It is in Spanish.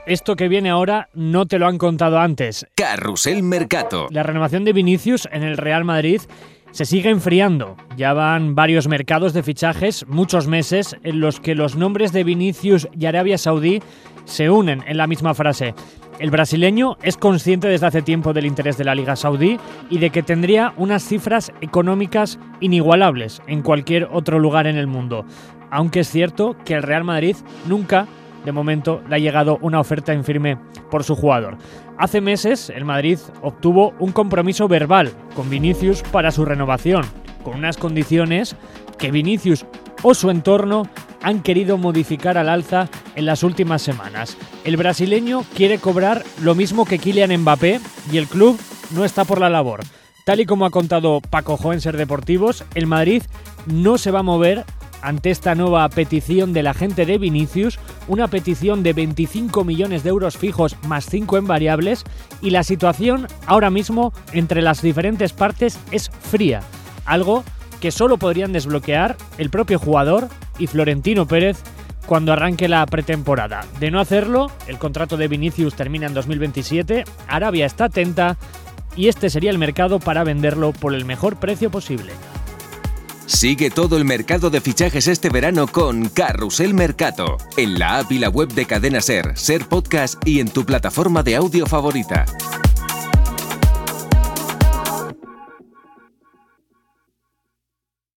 Esto que viene ahora no te lo han contado antes. Carrusel Mercato. La renovación de Vinicius en el Real Madrid se sigue enfriando. Ya van varios mercados de fichajes, muchos meses, en los que los nombres de Vinicius y Arabia Saudí se unen en la misma frase. El brasileño es consciente desde hace tiempo del interés de la Liga Saudí y de que tendría unas cifras económicas inigualables en cualquier otro lugar en el mundo. Aunque es cierto que el Real Madrid nunca, de momento, le ha llegado una oferta en firme por su jugador. Hace meses, el Madrid obtuvo un compromiso verbal con Vinicius para su renovación, con unas condiciones que Vinicius o su entorno han querido modificar al alza en las últimas semanas. El brasileño quiere cobrar lo mismo que Kylian Mbappé y el club no está por la labor. Tal y como ha contado Paco Jo en Ser Deportivos, el Madrid no se va a mover ante esta nueva petición del agente de Vinicius, una petición de 25 millones de euros fijos más 5 en variables, y la situación ahora mismo entre las diferentes partes es fría, algo que solo podrían desbloquear el propio jugador y Florentino Pérez cuando arranque la pretemporada. De no hacerlo, el contrato de Vinicius termina en 2027, Arabia está atenta y este sería el mercado para venderlo por el mejor precio posible. Sigue todo el mercado de fichajes este verano con Carrusel Mercato, en la app y la web de Cadena Ser, Ser Podcast y en tu plataforma de audio favorita.